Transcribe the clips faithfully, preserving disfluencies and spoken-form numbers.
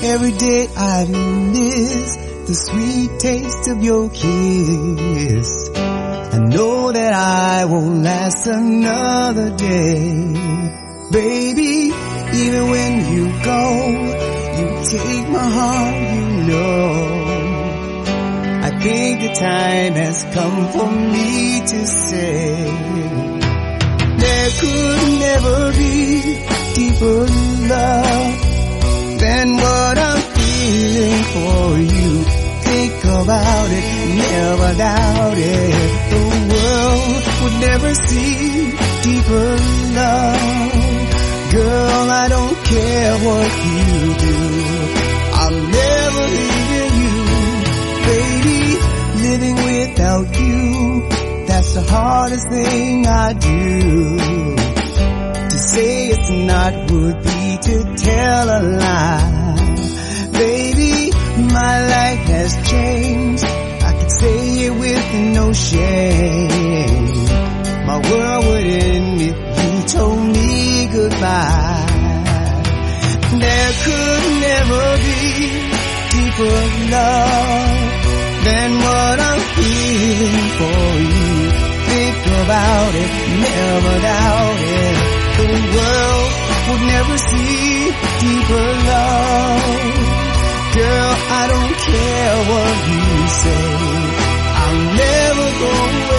Every day I miss the sweet taste of your kiss. I know that I won't last another day. Baby, even when you go, you take my heart, you know. I think the time has come for me to say, there could never be deeper love than what I'm feeling for you. Think about it, never doubt it. The world would never see deeper love. Girl, I don't care what you do, I'm never leaving you. Baby, living without you, that's the hardest thing I do. To say it's not would be to tell a lie. Baby, my life has changed, I can say it with no shame. My world would end if you told me goodbye. There could never be deeper love than what I'm feeling for you. Think about it, never doubt it. The world would never see deeper love. Girl, I don't care what you say, I'll never go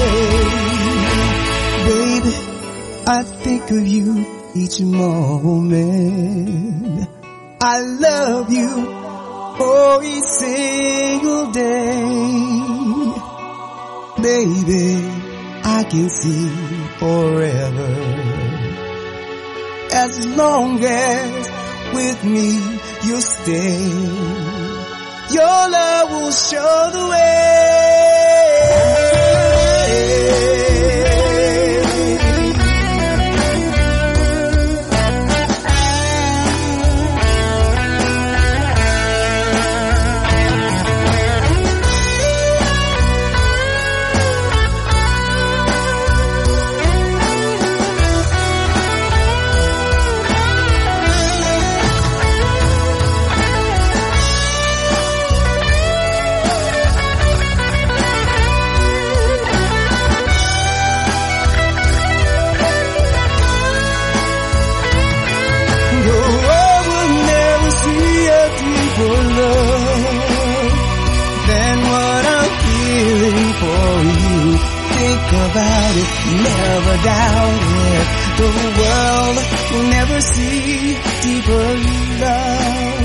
away. Baby, I think of you each moment. I love you for each single day. Baby, I can see forever, as long as with me you'll stay. Your love will show the way. About it, never doubt it. The world will never see deeper love.